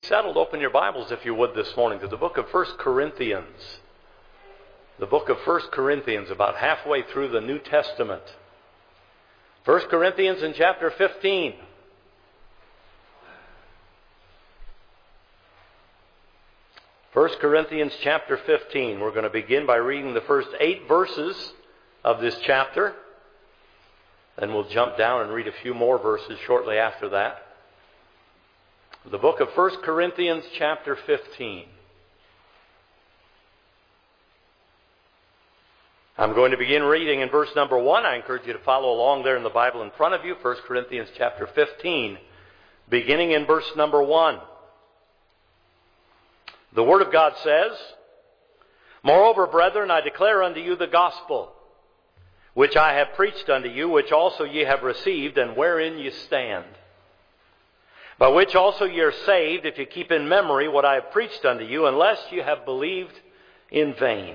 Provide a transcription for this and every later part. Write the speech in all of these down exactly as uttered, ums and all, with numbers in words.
settled, open your Bibles, if you would, this morning to the book of First Corinthians. The book of First Corinthians, about halfway through the New Testament. First Corinthians in chapter fifteen. First Corinthians chapter fifteen. We're going to begin by reading the first eight verses of this chapter. Then we'll jump down and read a few more verses shortly after that. The book of First Corinthians chapter fifteen. I'm going to begin reading in verse number one. I encourage you to follow along there in the Bible in front of you. First Corinthians chapter fifteen, beginning in verse number one. The Word of God says, "Moreover, brethren, I declare unto you the gospel, which I have preached unto you, which also ye have received, and wherein ye stand. By which also ye are saved, if ye keep in memory what I have preached unto you, unless ye have believed in vain.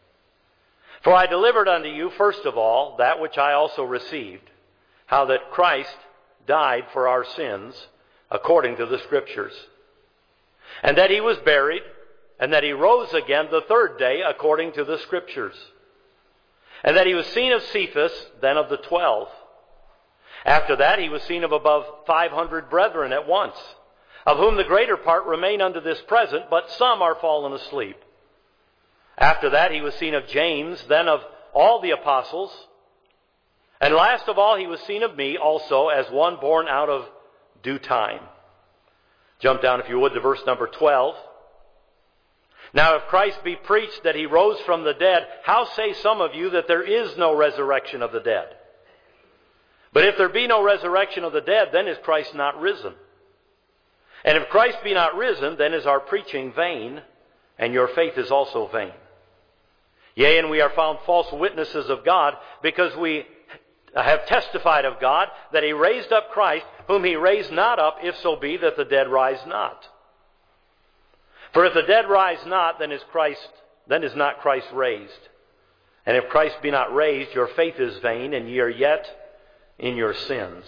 For I delivered unto you, first of all, that which I also received, how that Christ died for our sins, according to the Scriptures, and that he was buried, and that he rose again the third day, according to the Scriptures, and that he was seen of Cephas, then of the twelve. After that he was seen of above five hundred brethren at once, of whom the greater part remain unto this present, but some are fallen asleep. After that he was seen of James, then of all the apostles. And last of all he was seen of me also, as one born out of due time." Jump down, if you would, to verse number twelve. "Now if Christ be preached that he rose from the dead, how say some of you that there is no resurrection of the dead? But if there be no resurrection of the dead, then is Christ not risen? And if Christ be not risen, then is our preaching vain, and your faith is also vain. Yea, and we are found false witnesses of God, because we have testified of God that he raised up Christ, whom he raised not up, if so be that the dead rise not. For if the dead rise not, then is Christ, then is not Christ raised. And if Christ be not raised, your faith is vain, and ye are yet in your sins.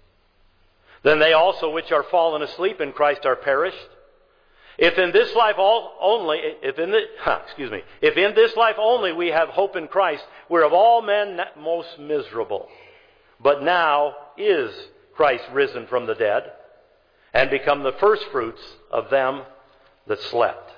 Then they also which are fallen asleep in Christ are perished. If in this life all only, if in the, huh, excuse me, if in this life only we have hope in Christ, we're of all men most miserable. But now is Christ risen from the dead, and become the firstfruits of them that slept."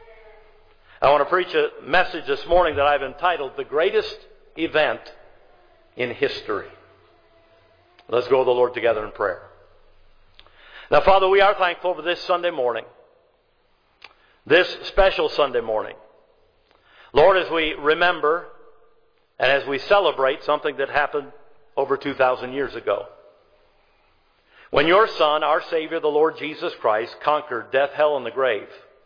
I want to preach a message this morning that I've entitled, "The Greatest Event in History." Let's go to the Lord together in prayer. Now, Father, we are thankful for this Sunday morning, this special Sunday morning. Lord, as we remember and as we celebrate something that happened over two thousand years ago, when your Son, our Savior, the Lord Jesus Christ, conquered death, hell, and the grave.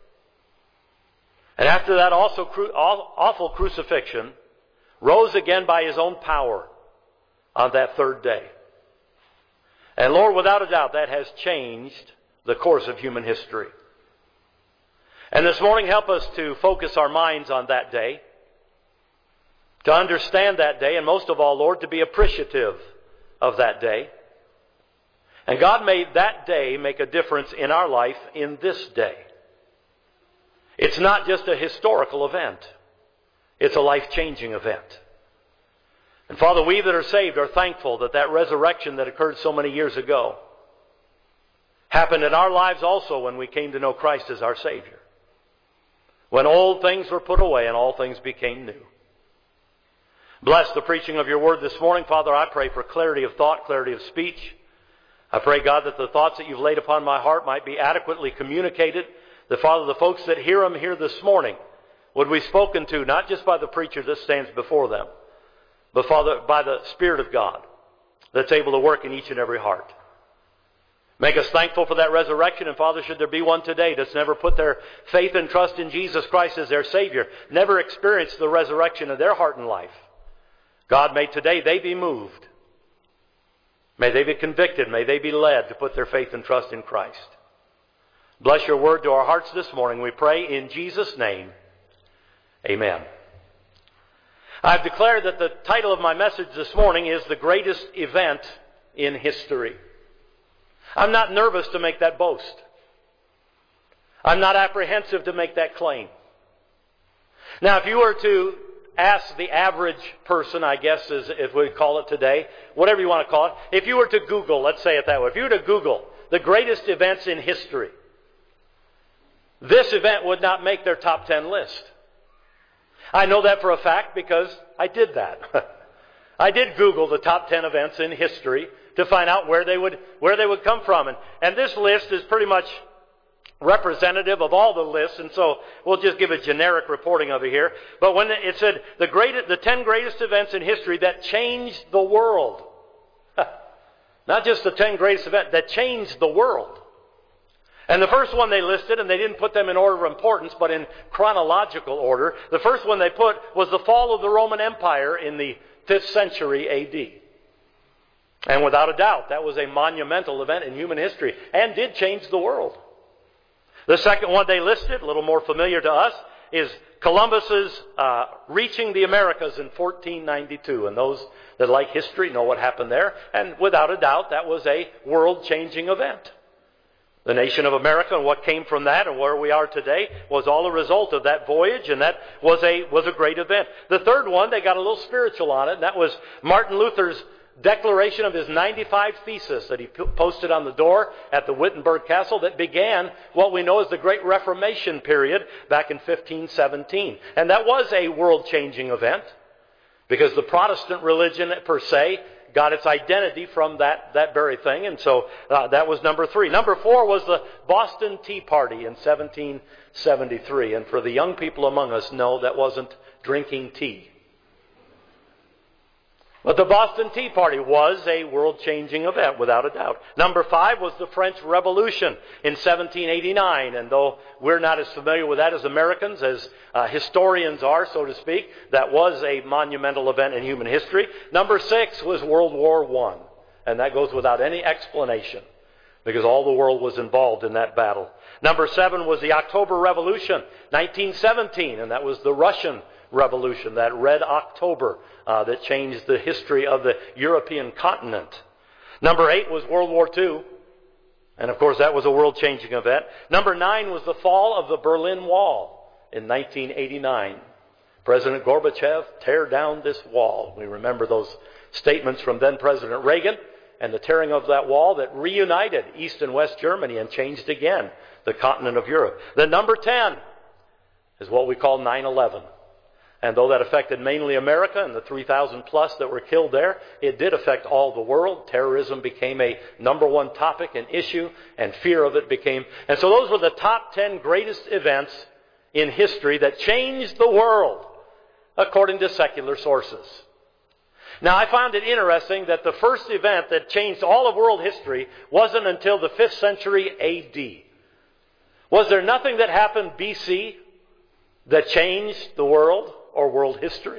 And after that also cru- awful crucifixion, rose again by his own power on that third day. And Lord, without a doubt, that has changed the course of human history. And this morning, help us to focus our minds on that day, to understand that day, and most of all, Lord, to be appreciative of that day. And God made that day make a difference in our life in this day. It's not just a historical event. It's a life-changing event. And Father, we that are saved are thankful that that resurrection that occurred so many years ago happened in our lives also when we came to know Christ as our Savior. When old things were put away and all things became new. Bless the preaching of your word this morning. Father, I pray for clarity of thought, clarity of speech. I pray, God, that the thoughts that you've laid upon my heart might be adequately communicated. That, Father, the folks that hear them here this morning would be spoken to not just by the preacher that stands before them, but, Father, by the Spirit of God that's able to work in each and every heart. Make us thankful for that resurrection. And, Father, should there be one today that's never put their faith and trust in Jesus Christ as their Savior, never experienced the resurrection in their heart and life, God, may today they be moved. May they be convicted. May they be led to put their faith and trust in Christ. Bless your word to our hearts this morning. We pray in Jesus' name. Amen. I've declared that the title of my message this morning is The Greatest Event in History. I'm not nervous to make that boast. I'm not apprehensive to make that claim. Now, if you were to ask the average person, I guess is if we call it today, whatever you want to call it, if you were to Google, let's say it that way, if you were to Google the greatest events in history, this event would not make their top ten list. I know that for a fact because I did that. I did Google the top ten events in history to find out where they would where they would come from. And, and this list is pretty much representative of all the lists, and so we'll just give a generic reporting of it here. But when it said the greatest, the ten greatest events in history that changed the world, not just the ten greatest events, that changed the world. And the first one they listed, and they didn't put them in order of importance, but in chronological order. The first one they put was the fall of the Roman Empire in the fifth century A D. And without a doubt, that was a monumental event in human history and did change the world. The second one they listed, a little more familiar to us, is Columbus's uh, reaching the Americas in fourteen ninety-two. And those that like history know what happened there. And without a doubt, that was a world-changing event. The nation of America and what came from that and where we are today was all a result of that voyage, and that was a was a great event. The third one, they got a little spiritual on it, and that was Martin Luther's declaration of his ninety-five Theses that he posted on the door at the Wittenberg Castle that began what we know as the Great Reformation period back in fifteen seventeen. And that was a world-changing event because the Protestant religion per se got its identity from that, that very thing. And so uh, that was number three. Number four was the Boston Tea Party in seventeen seventy-three. And for the young people among us, no, that wasn't drinking tea. But the Boston Tea Party was a world-changing event, without a doubt. Number five was the French Revolution in seventeen eighty-nine. And though we're not as familiar with that as Americans, as uh, historians are, so to speak, that was a monumental event in human history. Number six was World War One. And that goes without any explanation, because all the world was involved in that battle. Number seven was the October Revolution, nineteen seventeen. And that was the Russian Revolution, that Red October uh, that changed the history of the European continent. Number eight was World War Two. And of course that was a world-changing event. Number nine was the fall of the Berlin Wall in nineteen eighty-nine. President Gorbachev, tear down this wall. We remember those statements from then President Reagan and the tearing of that wall that reunited East and West Germany and changed again the continent of Europe. The number ten is what we call nine eleven. And though that affected mainly America and the three thousand plus that were killed there, it did affect all the world. Terrorism became a number one topic and issue, and fear of it became... And so those were the top ten greatest events in history that changed the world, according to secular sources. Now, I found it interesting that the first event that changed all of world history wasn't until the fifth century A D. Was there nothing that happened B C that changed the world or world history?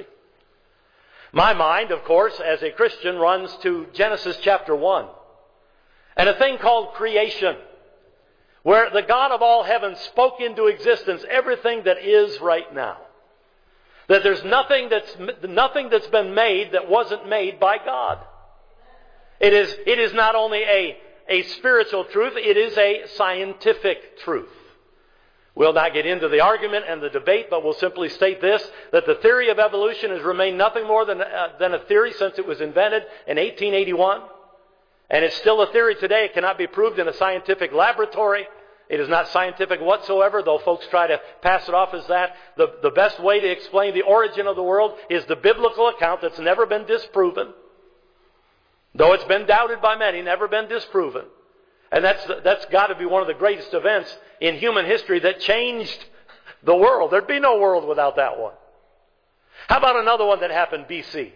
My mind, of course, as a Christian, runs to Genesis chapter one. And a thing called creation, where the God of all heaven spoke into existence everything that is right now. That there's nothing that's nothing that's been made that wasn't made by God. It is, it is not only a, a spiritual truth, it is a scientific truth. We'll not get into the argument and the debate, but we'll simply state this, that the theory of evolution has remained nothing more than, uh, than a theory since it was invented in eighteen eighty-one. And it's still a theory today. It cannot be proved in a scientific laboratory. It is not scientific whatsoever, though folks try to pass it off as that. The, the best way to explain the origin of the world is the biblical account that's never been disproven. Though it's been doubted by many, never been disproven. And that's, that's got to be one of the greatest events in human history that changed the world. There'd be no world without that one. How about another one that happened B C?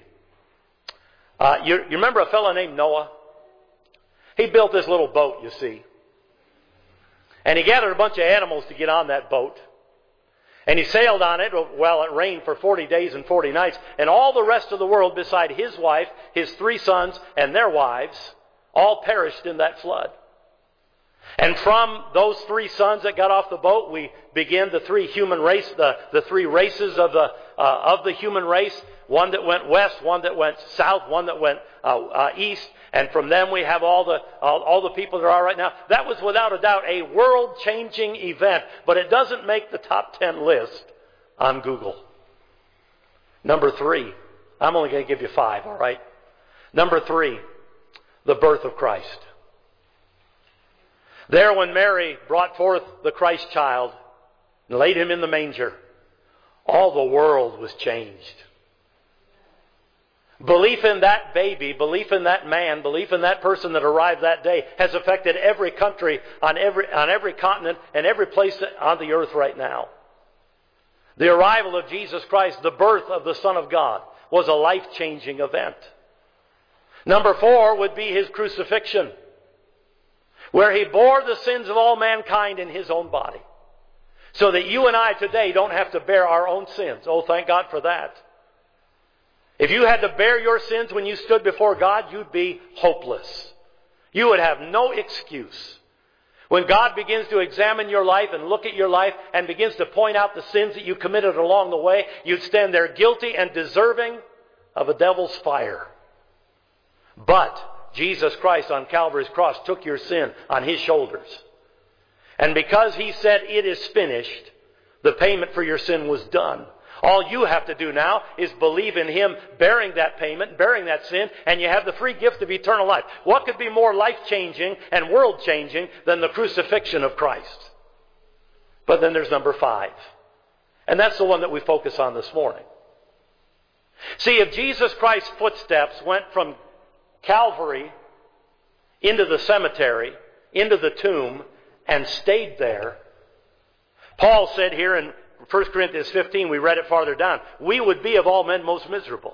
Uh, you, you remember a fellow named Noah? He built this little boat, you see. And he gathered a bunch of animals to get on that boat. And he sailed on it while it rained for forty days and forty nights. And all the rest of the world, beside his wife, his three sons, and their wives, all perished in that flood. And from those three sons that got off the boat, we begin the three human race, the, the three races of the uh, of the human race. One that went west, one that went south, one that went uh, uh, east. And from them we have all the all, all the people there are right now. That was without a doubt a world-changing event, but it doesn't make the top ten list on Google. Number three. I'm only going to give you five, all right? Number three, the birth of Christ. There when Mary brought forth the Christ child and laid him in the manger, all the world was changed. Belief in that baby, belief in that man, belief in that person that arrived that day has affected every country on every, on every continent and every place on the earth right now. The arrival of Jesus Christ, the birth of the Son of God, was a life-changing event. Number four would be his crucifixion, where he bore the sins of all mankind in his own body, so that you and I today don't have to bear our own sins. Oh, thank God for that. If you had to bear your sins when you stood before God, you'd be hopeless. You would have no excuse. When God begins to examine your life and look at your life and begins to point out the sins that you committed along the way, you'd stand there guilty and deserving of a devil's fire. But Jesus Christ on Calvary's cross took your sin on his shoulders. And because he said it is finished, the payment for your sin was done. All you have to do now is believe in him bearing that payment, bearing that sin, and you have the free gift of eternal life. What could be more life-changing and world-changing than the crucifixion of Christ? But then there's number five. And that's the one that we focus on this morning. See, if Jesus Christ's footsteps went from Calvary into the cemetery, into the tomb, and stayed there, Paul said here in First Corinthians fifteen, we read it farther down, we would be of all men most miserable.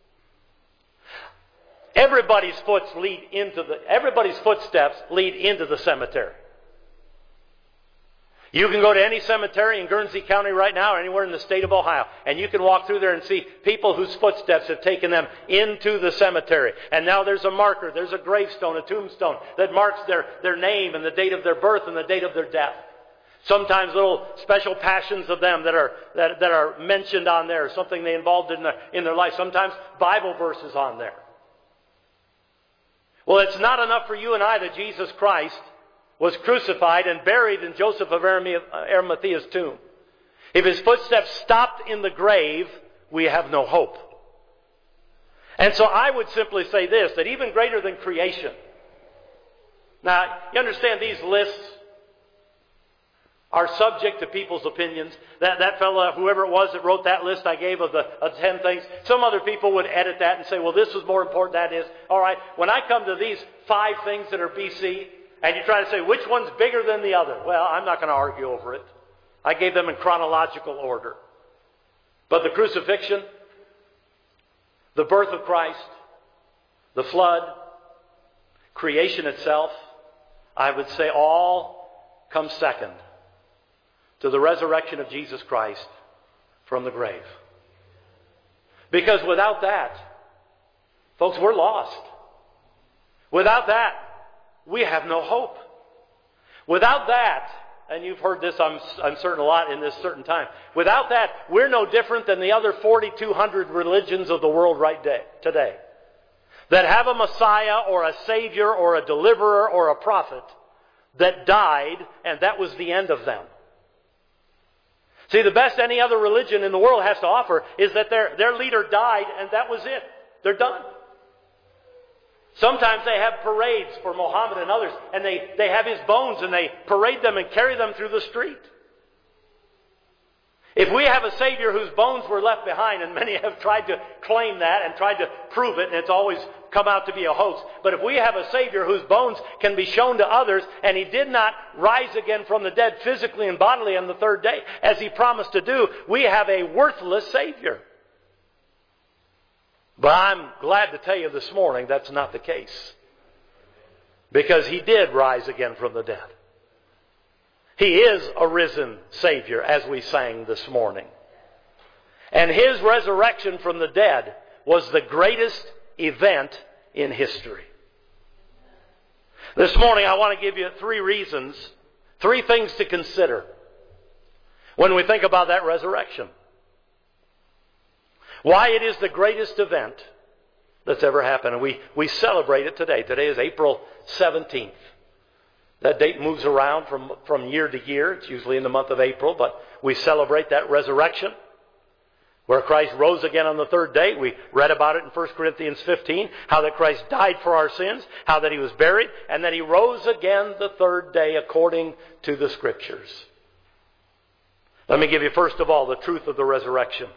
Everybody's footsteps lead into the everybody's footsteps lead into the cemetery. You can go to any cemetery in Guernsey County right now or anywhere in the state of Ohio, and you can walk through there and see people whose footsteps have taken them into the cemetery. And now there's a marker, there's a gravestone, a tombstone that marks their, their name and the date of their birth and the date of their death. Sometimes little special passions of them that are that, that are mentioned on there, something they involved in their, in their life. Sometimes Bible verses on there. Well, it's not enough for you and I that Jesus Christ was crucified and buried in Joseph of Arimathea's tomb. If his footsteps stopped in the grave, we have no hope. And so I would simply say this, that even greater than creation. Now, you understand these lists are subject to people's opinions. That that fellow, whoever it was that wrote that list I gave of the of ten things, some other people would edit that and say, well, this was more important, that is. All right, when I come to these five things that are B C, and you try to say, which one's bigger than the other? Well, I'm not going to argue over it. I gave them in chronological order. But the crucifixion, the birth of Christ, the flood, creation itself, I would say all come second to the resurrection of Jesus Christ from the grave. Because without that, folks, we're lost. Without that, we have no hope. Without that, and you've heard this, I'm, I'm certain, a lot in this certain time. Without that, we're no different than the other forty-two hundred religions of the world right day, today. That have a Messiah or a Savior or a deliverer or a prophet that died, and that was the end of them. See, the best any other religion in the world has to offer is that their, their leader died and that was it. They're done. Sometimes they have parades for Muhammad and others, and they, they have his bones and they parade them and carry them through the street. If we have a Savior whose bones were left behind, and many have tried to claim that and tried to prove it, and it's always come out to be a hoax. But if we have a Savior whose bones can be shown to others, and He did not rise again from the dead physically and bodily on the third day, as He promised to do, we have a worthless Savior. But I'm glad to tell you this morning that's not the case. Because He did rise again from the dead. He is a risen Savior, as we sang this morning. And His resurrection from the dead was the greatest event in history. This morning I want to give you three reasons, three things to consider when we think about that resurrection. Why it is the greatest event that's ever happened. And we, we celebrate it today. Today is April seventeenth. That date moves around from, from year to year. It's usually in the month of April, but we celebrate that resurrection where Christ rose again on the third day. We read about it in First Corinthians fifteen, how that Christ died for our sins, how that He was buried, and that He rose again the third day according to the Scriptures. Let me give you first of all the truth of the resurrection.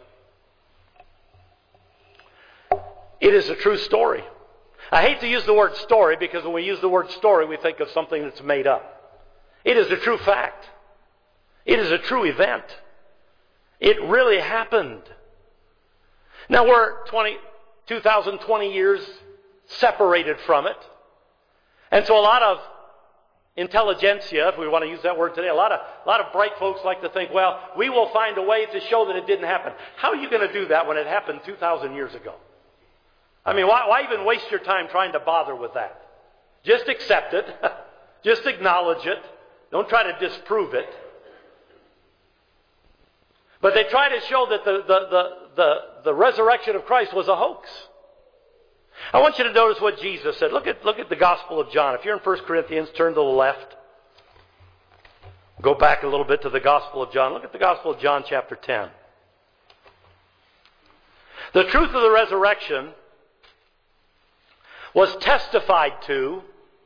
It is a true story. I hate to use the word story because when we use the word story, we think of something that's made up. It is a true fact. It is a true event. It really happened. Now we're twenty, two thousand twenty years separated from it. And so a lot of intelligentsia, if we want to use that word today, a lot of, a lot of bright folks like to think, well, we will find a way to show that it didn't happen. How are you going to do that when it happened two thousand years ago? I mean, why, why even waste your time trying to bother with that? Just accept it. Just acknowledge it. Don't try to disprove it. But they try to show that the, the, the, the, the resurrection of Christ was a hoax. I want you to notice what Jesus said. Look at, look at the Gospel of John. If you're in First Corinthians, turn to the left. Go back a little bit to the Gospel of John. Look at the Gospel of John chapter ten. The truth of the resurrection was testified to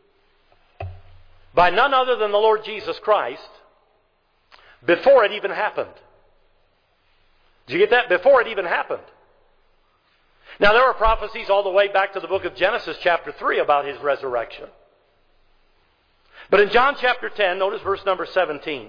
by none other than the Lord Jesus Christ before it even happened. Did you get that? Before it even happened. Now there are prophecies all the way back to the book of Genesis chapter three about His resurrection. But in John chapter ten, notice verse number seventeen.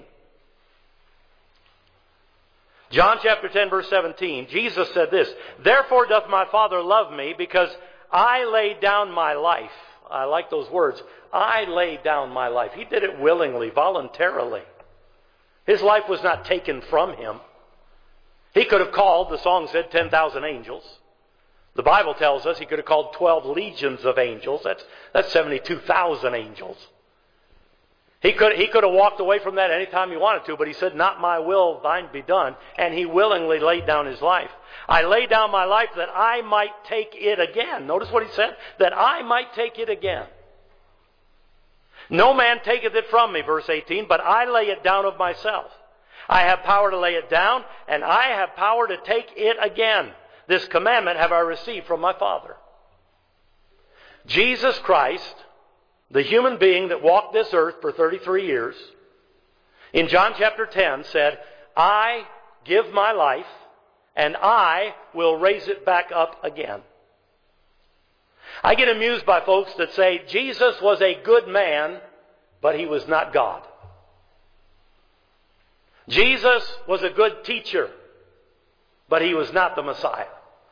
John chapter ten verse seventeen, Jesus said this, "Therefore doth my Father love me, because I laid down my life." I like those words. I laid down my life. He did it willingly, voluntarily. His life was not taken from Him. He could have called, the song said, ten thousand angels. The Bible tells us He could have called twelve legions of angels. That's, that's seventy-two thousand angels. He could, he could have walked away from that anytime He wanted to, but He said, "Not my will, thine be done." And He willingly laid down His life. "I lay down my life that I might take it again." Notice what He said, that I might take it again. "No man taketh it from me," verse eighteen, "but I lay it down of myself. I have power to lay it down, and I have power to take it again. This commandment have I received from my Father." Jesus Christ, the human being that walked this earth for thirty-three years, in John chapter ten said, "I give my life, and I will raise it back up again." I get amused by folks that say Jesus was a good man, but He was not God. Jesus was a good teacher, but He was not the Messiah.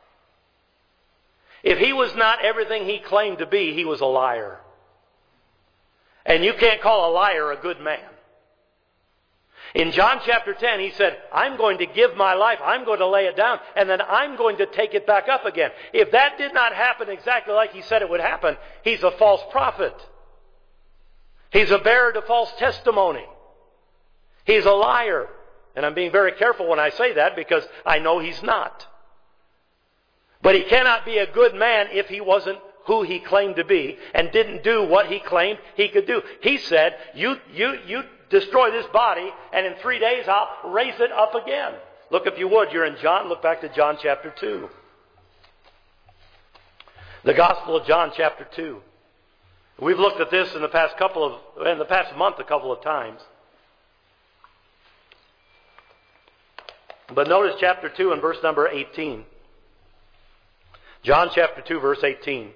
If He was not everything He claimed to be, He was a liar. And you can't call a liar a good man. In John chapter ten, He said, "I'm going to give my life, I'm going to lay it down, and then I'm going to take it back up again." If that did not happen exactly like He said it would happen, He's a false prophet. He's a bearer to false testimony. He's a liar. And I'm being very careful when I say that because I know He's not. But He cannot be a good man if He wasn't who He claimed to be and didn't do what He claimed He could do. He said, you, you, you destroy this body, and in three days I'll raise it up again. Look, if you would, you're in John, look back to John chapter two. The Gospel of John chapter two. We've looked at this in the past couple of, in the past month a couple of times. But notice chapter two and verse number eighteen. John chapter two, verse eighteen.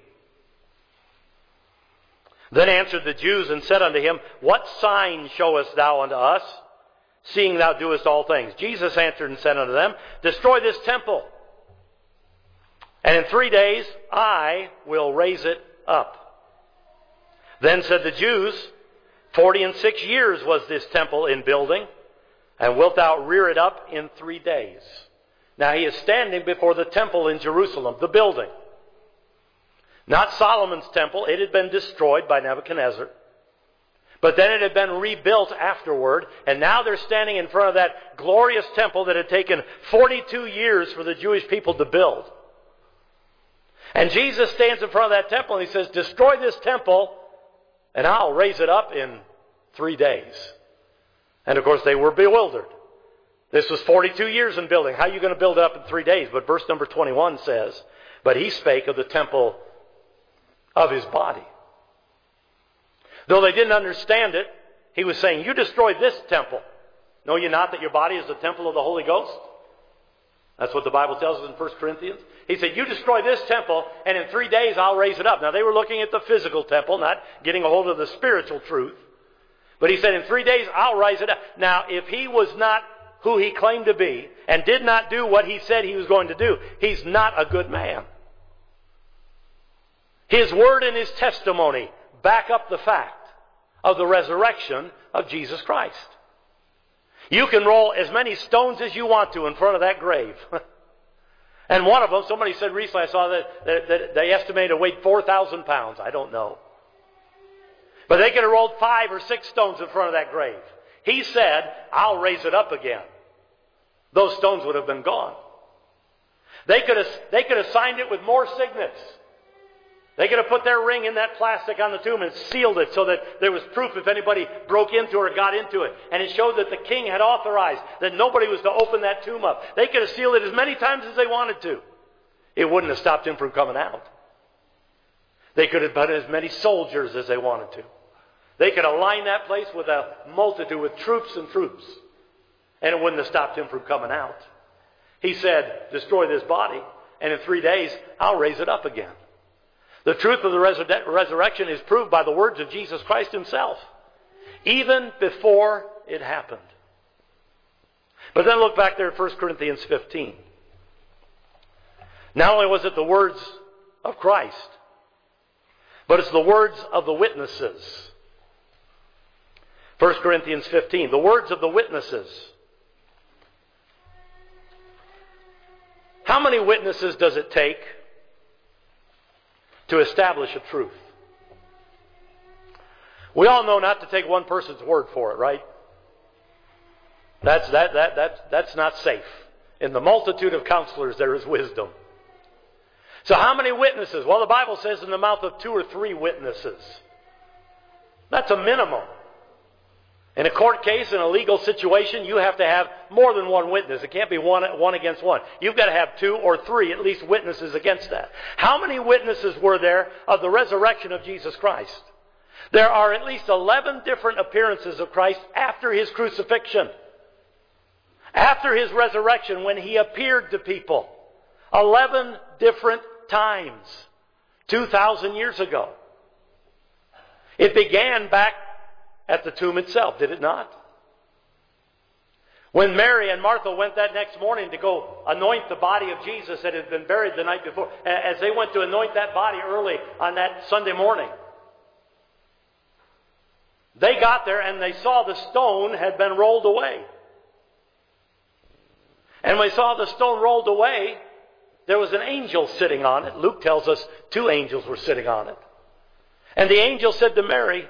"Then answered the Jews and said unto Him, What sign showest thou unto us, seeing thou doest all things? Jesus answered and said unto them, Destroy this temple, and in three days I will raise it up. Then said the Jews, Forty and six years was this temple in building, and wilt thou rear it up in three days? Now He is standing before the temple in Jerusalem, the building. Not Solomon's temple. It had been destroyed by Nebuchadnezzar. But then it had been rebuilt afterward. And now they're standing in front of that glorious temple that had taken forty-two years for the Jewish people to build. And Jesus stands in front of that temple and he says, destroy this temple and I'll raise it up in three days. And of course they were bewildered. This was forty-two years in building. How are you going to build it up in three days? But verse number twenty-one says, but he spake of the temple of his body. Though they didn't understand it, he was saying, you destroyed this temple. Know ye not that your body is the temple of the Holy Ghost? That's what the Bible tells us in First Corinthians. He said, you destroy this temple, and in three days I'll raise it up. Now, they were looking at the physical temple, not getting a hold of the spiritual truth. But he said, in three days I'll raise it up. Now, if he was not who he claimed to be, and did not do what he said he was going to do, he's not a good man. His word and his testimony back up the fact of the resurrection of Jesus Christ. You can roll as many stones as you want to in front of that grave. And one of them, somebody said recently, I saw that, that, that they estimated it weighed four thousand pounds. I don't know. But they could have rolled five or six stones in front of that grave. He said, I'll raise it up again. Those stones would have been gone. They could have, they could have signed it with more signets. They could have put their ring in that plastic on the tomb and sealed it so that there was proof if anybody broke into it or got into it. And it showed that the king had authorized that nobody was to open that tomb up. They could have sealed it as many times as they wanted to. It wouldn't have stopped him from coming out. They could have put as many soldiers as they wanted to. They could have lined that place with a multitude, with troops and troops. And it wouldn't have stopped him from coming out. He said, destroy this body, and in three days, I'll raise it up again. The truth of the resur- resurrection is proved by the words of Jesus Christ himself, even before it happened. But then look back there at First Corinthians fifteen. Not only was it the words of Christ, but it's the words of the witnesses. First Corinthians fifteen, the words of the witnesses. How many witnesses does it take to establish a truth? We all know not to take one person's word for it, right? That's, that, that, that, that's not safe. In the multitude of counselors there is wisdom. So how many witnesses? Well, the Bible says in the mouth of two or three witnesses. That's a minimum. In a court case, in a legal situation, you have to have more than one witness. It can't be one, one against one. You've got to have two or three, at least, witnesses against that. How many witnesses were there of the resurrection of Jesus Christ? There are at least eleven different appearances of Christ after his crucifixion. After his resurrection, when he appeared to people. Eleven different times. Two thousand years ago. It began back at the tomb itself, did it not? When Mary and Martha went that next morning to go anoint the body of Jesus that had been buried the night before, as they went to anoint that body early on that Sunday morning, they got there and they saw the stone had been rolled away. And when they saw the stone rolled away, there was an angel sitting on it. Luke tells us two angels were sitting on it. And the angel said to Mary,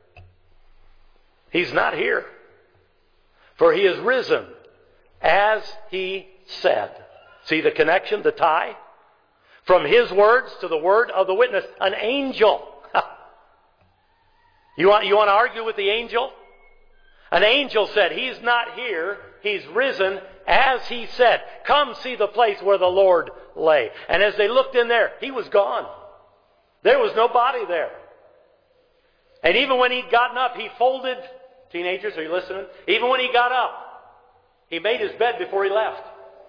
he's not here, for he is risen, as he said. See the connection, the tie? From his words to the word of the witness. An angel. You want, you want to argue with the angel? An angel said, he's not here, he's risen, as he said. Come see the place where the Lord lay. And as they looked in there, he was gone. There was no body there. And even when he'd gotten up, he folded... Teenagers, are you listening? Even when he got up, he made his bed before he left.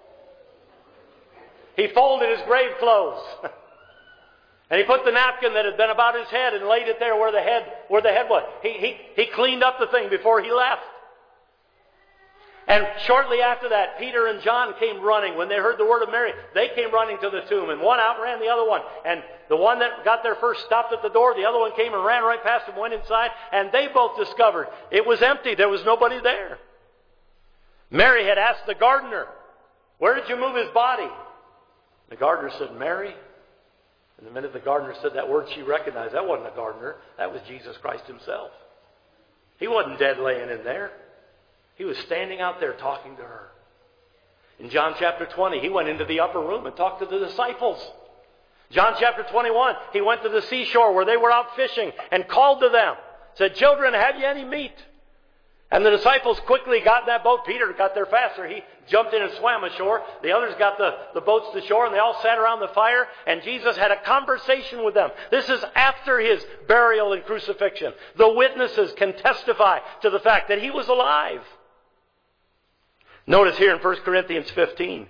He folded his grave clothes. And he put the napkin that had been about his head and laid it there where the head, where the head was. He, he, he cleaned up the thing before he left. And shortly after that, Peter and John came running. When they heard the word of Mary, they came running to the tomb. And one outran the other one. And the one that got there first stopped at the door. The other one came and ran right past him, went inside. And they both discovered it was empty. There was nobody there. Mary had asked the gardener, where did you move his body? The gardener said, Mary. And the minute the gardener said that word, she recognized that wasn't a gardener. That was Jesus Christ himself. He wasn't dead laying in there. He was standing out there talking to her. In John chapter twenty, he went into the upper room and talked to the disciples. John chapter twenty-one, he went to the seashore where they were out fishing and called to them. Said, children, have you any meat? And the disciples quickly got in that boat. Peter got there faster. He jumped in and swam ashore. The others got the, the boats to shore, and they all sat around the fire, and Jesus had a conversation with them. This is after his burial and crucifixion. The witnesses can testify to the fact that he was alive. Notice here in First Corinthians fifteen.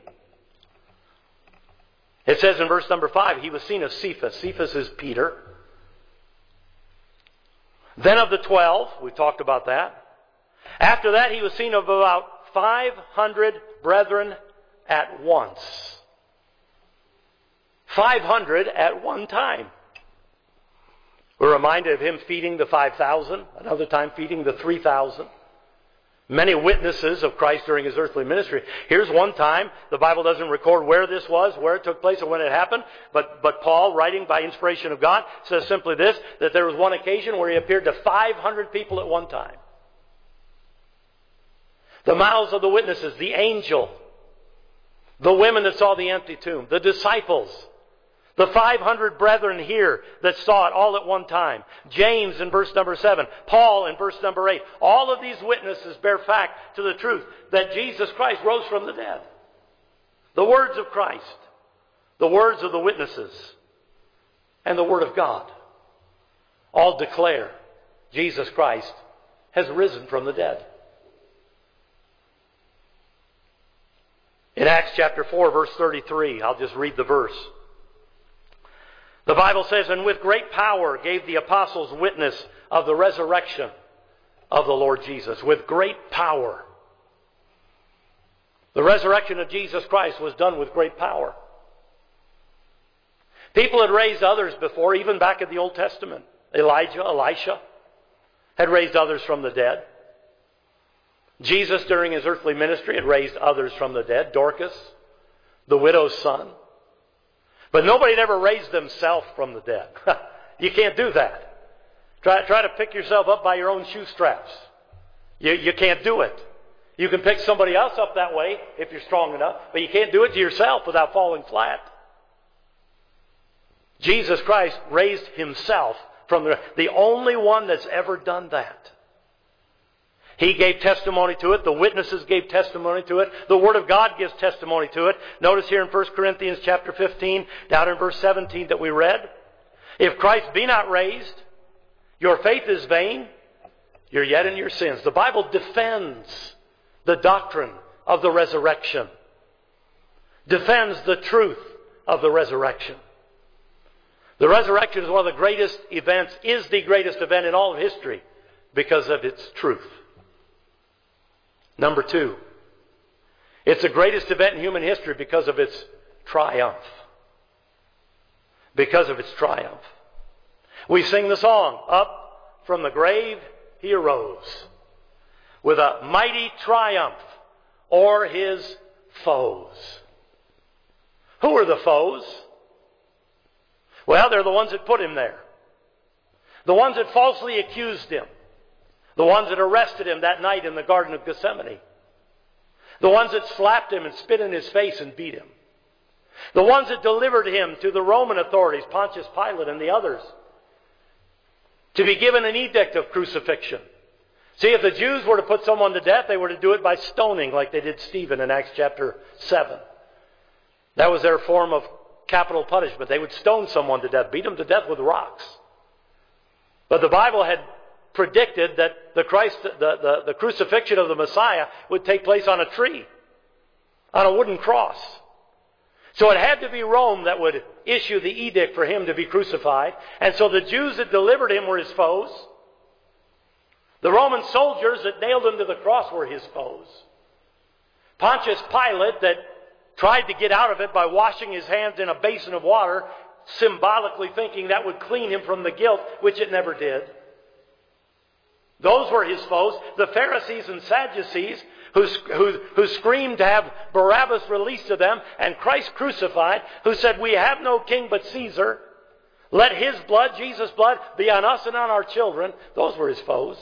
It says in verse number five, he was seen of Cephas. Cephas is Peter. Then of the twelve, we talked about that. After that, he was seen of about five hundred brethren at once. five hundred at one time. We're reminded of him feeding the five thousand, another time feeding the three thousand. Many witnesses of Christ during his earthly ministry. Here's one time, the Bible doesn't record where this was, where it took place, or when it happened, but, but Paul, writing by inspiration of God, says simply this, that there was one occasion where he appeared to five hundred people at one time. The mouths of the witnesses, the angel, the women that saw the empty tomb, the disciples, the five hundred brethren here that saw it all at one time. James in verse number seven, Paul in verse number eight. All of these witnesses bear fact to the truth that Jesus Christ rose from the dead. The words of Christ, the words of the witnesses, and the Word of God all declare Jesus Christ has risen from the dead. In Acts chapter four, verse thirty-three, I'll just read the verse. The Bible says, and with great power gave the apostles witness of the resurrection of the Lord Jesus. With great power. The resurrection of Jesus Christ was done with great power. People had raised others before, even back in the Old Testament. Elijah, Elisha had raised others from the dead. Jesus, during his earthly ministry, had raised others from the dead. Dorcas, the widow's son. But nobody had ever raised themselves from the dead. You can't do that. Try, try to pick yourself up by your own shoe straps. You, you can't do it. You can pick somebody else up that way if you're strong enough, but you can't do it to yourself without falling flat. Jesus Christ raised himself from the the only one that's ever done that. He gave testimony to it. The witnesses gave testimony to it. The Word of God gives testimony to it. Notice here in First Corinthians chapter fifteen, down in verse seventeen that we read, if Christ be not raised, your faith is vain, you're yet in your sins. The Bible defends the doctrine of the resurrection. Defends the truth of the resurrection. The resurrection is one of the greatest events, is the greatest event in all of history because of its truth. Number two, it's the greatest event in human history because of its triumph. Because of its triumph. We sing the song, up from the grave he arose, with a mighty triumph o'er his foes. Who are the foes? Well, they're the ones that put him there. The ones that falsely accused him. The ones that arrested him that night in the Garden of Gethsemane. The ones that slapped him and spit in his face and beat him. The ones that delivered him to the Roman authorities, Pontius Pilate and the others, to be given an edict of crucifixion. See, if the Jews were to put someone to death, they were to do it by stoning like they did Stephen in Acts chapter seven. That was their form of capital punishment. They would stone someone to death, beat them to death with rocks. But the Bible had predicted that the Christ, the, the, the crucifixion of the Messiah would take place on a tree, on a wooden cross. So it had to be Rome that would issue the edict for him to be crucified. And so the Jews that delivered him were his foes. The Roman soldiers that nailed him to the cross were his foes. Pontius Pilate that tried to get out of it by washing his hands in a basin of water, symbolically thinking that would clean him from the guilt, which it never did. Those were his foes. The Pharisees and Sadducees who, who, who screamed to have Barabbas released to them and Christ crucified, who said, we have no king but Caesar. Let his blood, Jesus' blood, be on us and on our children. Those were his foes.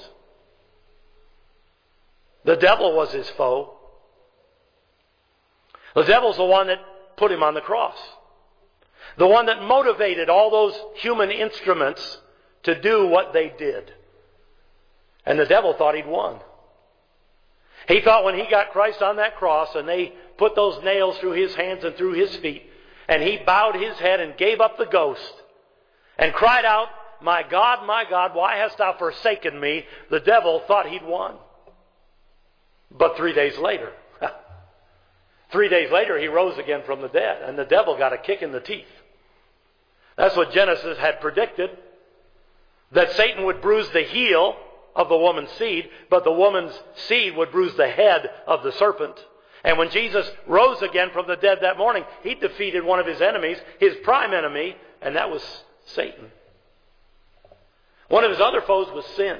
The devil was his foe. The devil's the one that put him on the cross. The one that motivated all those human instruments to do what they did. And the devil thought he'd won. He thought when he got Christ on that cross and they put those nails through his hands and through his feet, and he bowed his head and gave up the ghost and cried out, "My God, my God, why hast thou forsaken me?" The devil thought he'd won. But three days later, three days later he rose again from the dead, and the devil got a kick in the teeth. That's what Genesis had predicted, that Satan would bruise the heel of the woman's seed, but the woman's seed would bruise the head of the serpent. And when Jesus rose again from the dead that morning, he defeated one of his enemies, his prime enemy, and that was Satan. One of his other foes was sin.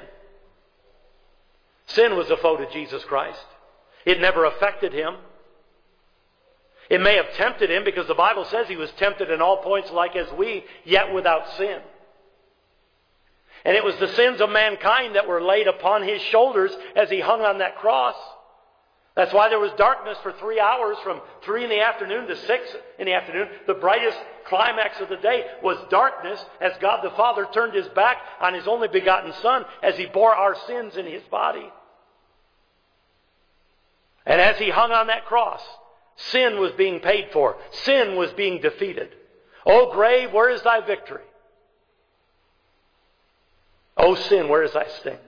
Sin was a foe to Jesus Christ. It never affected him. It may have tempted him, because the Bible says he was tempted in all points like as we, yet without sin. And it was the sins of mankind that were laid upon his shoulders as he hung on that cross. That's why there was darkness for three hours, from three in the afternoon to six in the afternoon. The brightest climax of the day was darkness, as God the Father turned his back on his only begotten Son as he bore our sins in his body. And as he hung on that cross, sin was being paid for. Sin was being defeated. O grave, where is thy victory? O sin, where is thy sting?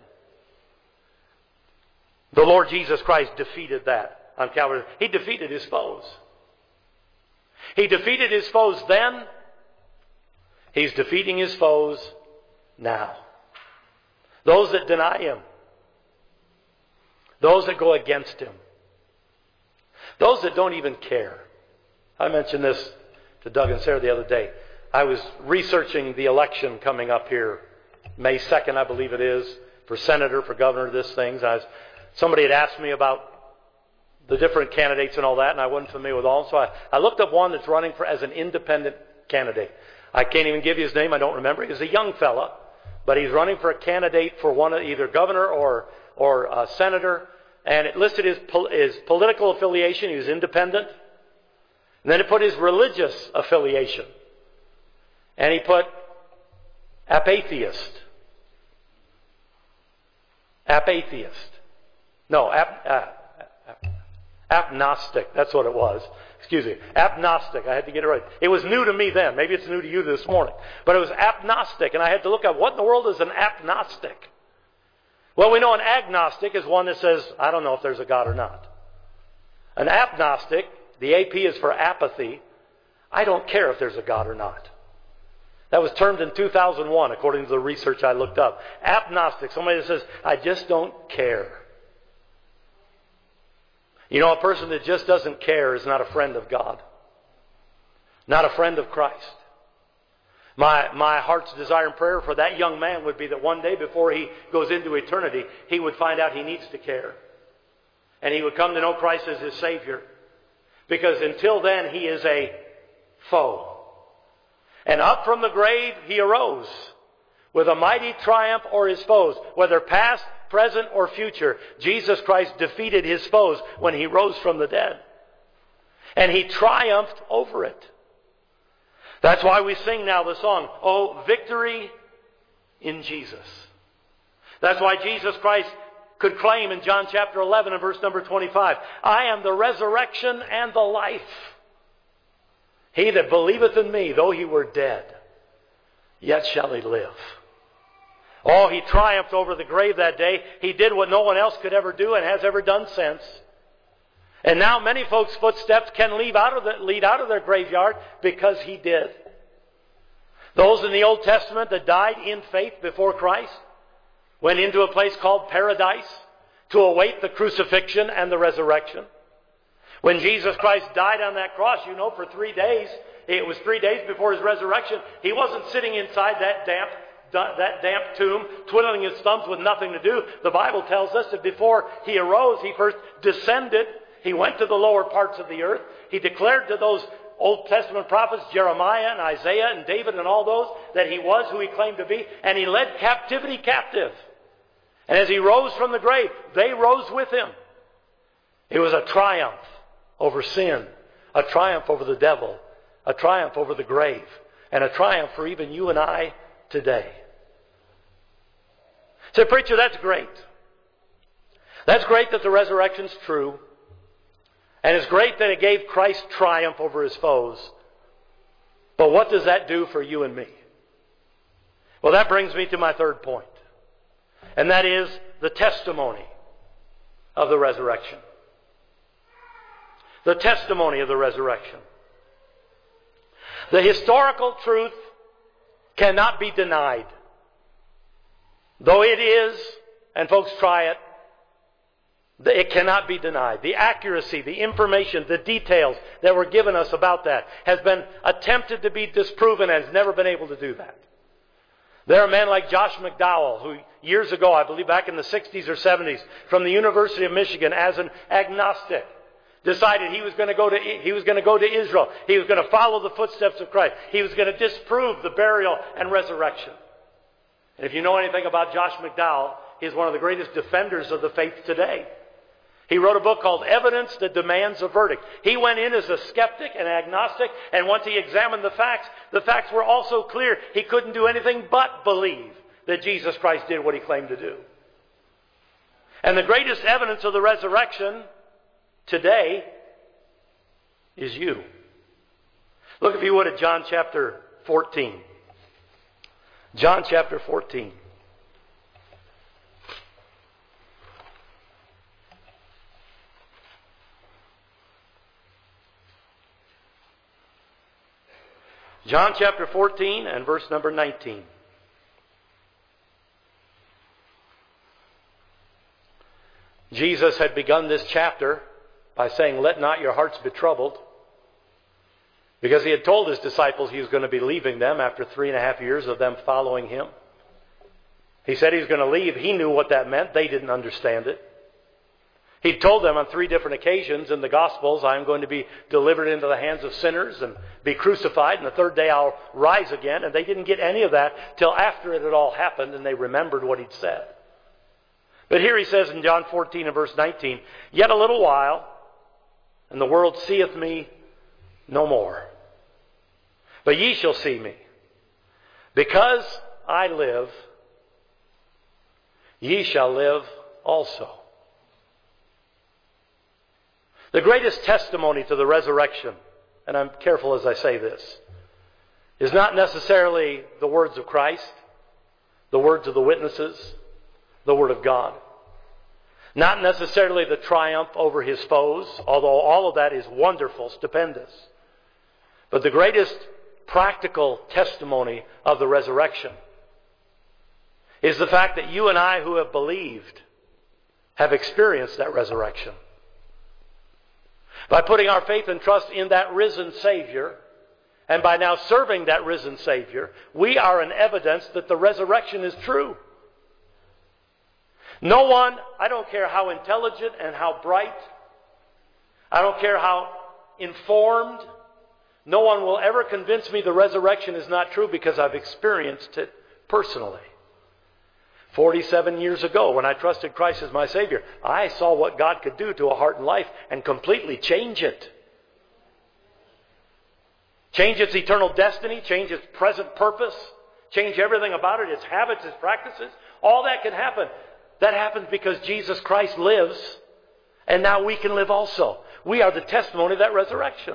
The Lord Jesus Christ defeated that on Calvary. He defeated his foes. He defeated his foes then. He's defeating his foes now. Those that deny him. Those that go against him. Those that don't even care. I mentioned this to Doug and Sarah the other day. I was researching the election coming up here, May second, I believe it is, for senator, for governor, this things. I was, somebody had asked me about the different candidates and all that, and I wasn't familiar with all. So I, I looked up one that's running for as an independent candidate. I can't even give you his name. I don't remember. He's a young fella, but he's running for a candidate for one of either governor or or a senator. And it listed his, his political affiliation. He was independent. And then it put his religious affiliation. And he put apatheist. Apatheist. No, ap, uh, agnostic. That's what it was. Excuse me. Agnostic. I had to get it right. It was new to me then. Maybe it's new to you this morning. But it was agnostic. And I had to look up, what in the world is an agnostic? Well, we know an agnostic is one that says, I don't know if there's a God or not. An agnostic, the A P is for apathy. I don't care if there's a God or not. That was termed in two thousand one, according to the research I looked up. Agnostic, somebody that says, I just don't care. You know, a person that just doesn't care is not a friend of God. Not a friend of Christ. My, my heart's desire and prayer for that young man would be that one day before he goes into eternity, he would find out he needs to care. And he would come to know Christ as his Savior. Because until then, he is a foe. And up from the grave, he arose with a mighty triumph o'er his foes. Whether past, present, or future, Jesus Christ defeated his foes when he rose from the dead. And he triumphed over it. That's why we sing now the song, Oh, victory in Jesus. That's why Jesus Christ could claim in John chapter eleven and verse number twenty-five, I am the resurrection and the life. He that believeth in me, though he were dead, yet shall he live. Oh, he triumphed over the grave that day. He did what no one else could ever do and has ever done since. And now many folks' footsteps can lead out of the, lead out of their graveyard because he did. Those in the Old Testament that died in faith before Christ went into a place called paradise to await the crucifixion and the resurrection. When Jesus Christ died on that cross, you know, for three days, it was three days before his resurrection, he wasn't sitting inside that damp that damp tomb, twiddling his thumbs with nothing to do. The Bible tells us that before he arose, he first descended. He went to the lower parts of the earth. He declared to those Old Testament prophets, Jeremiah and Isaiah and David and all those, that he was who he claimed to be. And he led captivity captive. And as he rose from the grave, they rose with him. It was a triumph over sin, a triumph over the devil, a triumph over the grave, and a triumph for even you and I today. Say, preacher, that's great. That's great that the resurrection's true. And it's great that it gave Christ triumph over his foes. But what does that do for you and me? Well, that brings me to my third point. And that is the testimony of the resurrection. The testimony of the resurrection. The historical truth cannot be denied. Though it is, and folks try it, it cannot be denied. The accuracy, the information, the details that were given us about that has been attempted to be disproven and has never been able to do that. There are men like Josh McDowell, who years ago, I believe back in the sixties or seventies, from the University of Michigan as an agnostic, decided he was going to go to he was going to go to Israel. He was going to follow the footsteps of Christ. He was going to disprove the burial and resurrection. And if you know anything about Josh McDowell, he's one of the greatest defenders of the faith today. He wrote a book called Evidence That Demands a Verdict. He went in as a skeptic and agnostic, and once he examined the facts, the facts were also clear. He couldn't do anything but believe that Jesus Christ did what he claimed to do. And the greatest evidence of the resurrection today is you. Look, if you would, at John chapter fourteen. John chapter fourteen. John chapter fourteen and verse number nineteen. Jesus had begun this chapter by saying, "Let not your hearts be troubled." Because he had told his disciples he was going to be leaving them after three and a half years of them following him. He said he was going to leave. He knew what that meant. They didn't understand it. He told them on three different occasions in the Gospels, "I am going to be delivered into the hands of sinners and be crucified, and the third day I'll rise again." And they didn't get any of that till after it had all happened and they remembered what he'd said. But here he says in John fourteen and verse nineteen, "Yet a little while, and the world seeth me no more. But ye shall see me. Because I live, ye shall live also." The greatest testimony to the resurrection, and I'm careful as I say this, is not necessarily the words of Christ, the words of the witnesses, the Word of God. Not necessarily the triumph over his foes, although all of that is wonderful, stupendous. But the greatest practical testimony of the resurrection is the fact that you and I who have believed have experienced that resurrection. By putting our faith and trust in that risen Savior, and by now serving that risen Savior, we are an evidence that the resurrection is true. No one, I don't care how intelligent and how bright, I don't care how informed, no one will ever convince me the resurrection is not true because I've experienced it personally. forty-seven years ago, when I trusted Christ as my Savior, I saw what God could do to a heart and life and completely change it. Change its eternal destiny, change its present purpose, change everything about it, its habits, its practices. All that can happen. That happens because Jesus Christ lives, and now we can live also. We are the testimony of that resurrection.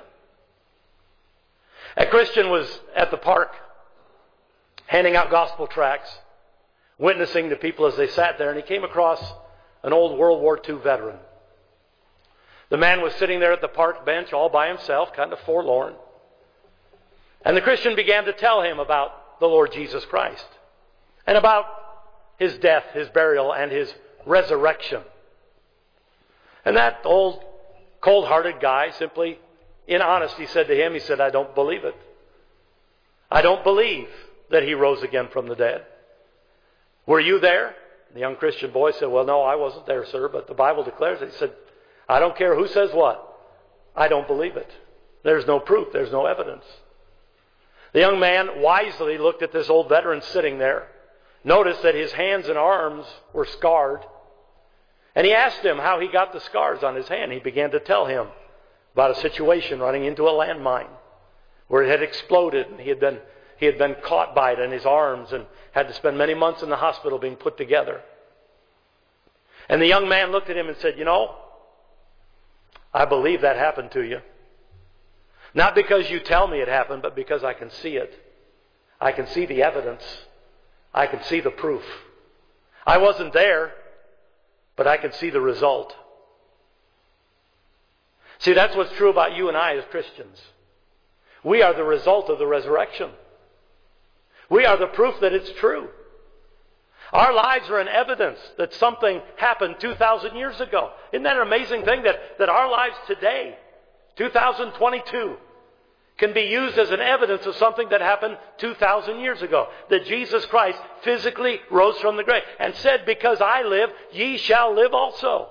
A Christian was at the park handing out gospel tracts, witnessing to people as they sat there, and he came across an old World War Two veteran. The man was sitting there at the park bench all by himself, kind of forlorn. And the Christian began to tell him about the Lord Jesus Christ and about his death, his burial, and his resurrection. And that old cold-hearted guy simply, in honesty, said to him, he said, "I don't believe it. I don't believe that he rose again from the dead. Were you there?" The young Christian boy said, "Well, no, I wasn't there, sir, but the Bible declares it." He said, "I don't care who says what. I don't believe it. There's no proof. There's no evidence." The young man wisely looked at this old veteran sitting there, noticed that his hands and arms were scarred, and he asked him how he got the scars on his hand. He began to tell him about a situation running into a landmine where it had exploded, and he had been he had been caught by it in his arms and had to spend many months in the hospital being put together. And the young man looked at him and said, "You know, I believe that happened to you. Not because you tell me it happened, but because I can see it. I can see the evidence. I can see the proof. I wasn't there, but I can see the result." See, that's what's true about you and I as Christians. We are the result of the resurrection. We are the proof that it's true. Our lives are an evidence that something happened two thousand years ago. Isn't that an amazing thing that, that our lives today, two thousand twenty-two, can be used as an evidence of something that happened two thousand years ago. That Jesus Christ physically rose from the grave and said, "Because I live, ye shall live also."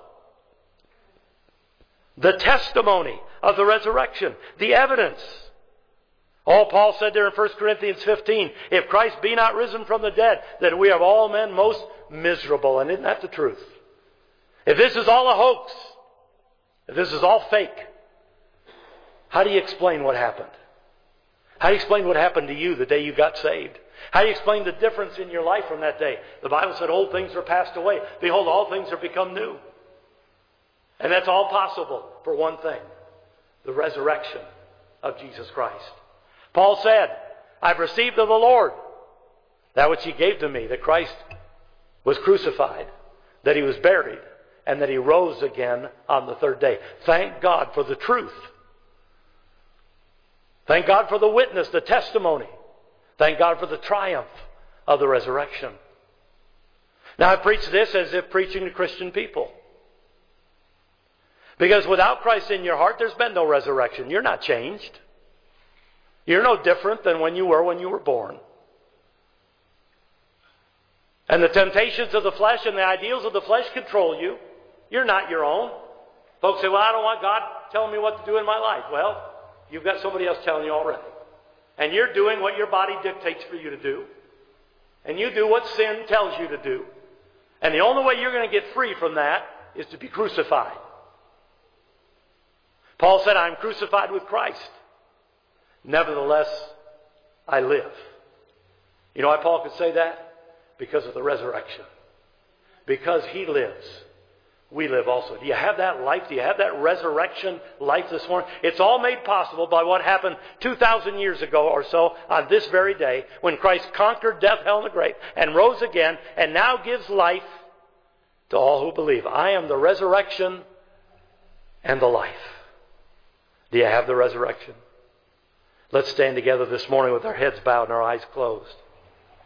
The testimony of the resurrection. The evidence. Oh, Paul said there in First Corinthians fifteen, "If Christ be not risen from the dead, then we are all men most miserable." And isn't that the truth? If this is all a hoax, if this is all fake, how do you explain what happened? How do you explain what happened to you the day you got saved? How do you explain the difference in your life from that day? The Bible said, "Old things are passed away. Behold, all things are become new." And that's all possible for one thing: the resurrection of Jesus Christ. Paul said, "I've received of the Lord that which He gave to me, that Christ was crucified, that He was buried, and that He rose again on the third day." Thank God for the truth. Thank God for the witness, the testimony. Thank God for the triumph of the resurrection. Now, I preach this as if preaching to Christian people. Because without Christ in your heart, there's been no resurrection. You're not changed. You're no different than when you were when you were born. And the temptations of the flesh and the ideals of the flesh control you. You're not your own. Folks say, "Well, I don't want God telling me what to do in my life." Well, you've got somebody else telling you already. And you're doing what your body dictates for you to do. And you do what sin tells you to do. And the only way you're going to get free from that is to be crucified. Paul said, "I'm crucified with Christ. Nevertheless, I live." You know why Paul could say that? Because of the resurrection. Because He lives, we live also. Do you have that life? Do you have that resurrection life this morning? It's all made possible by what happened two thousand years ago or so on this very day, when Christ conquered death, hell, and the grave and rose again and now gives life to all who believe. I am the resurrection and the life. Do you have the resurrection? Let's stand together this morning with our heads bowed and our eyes closed.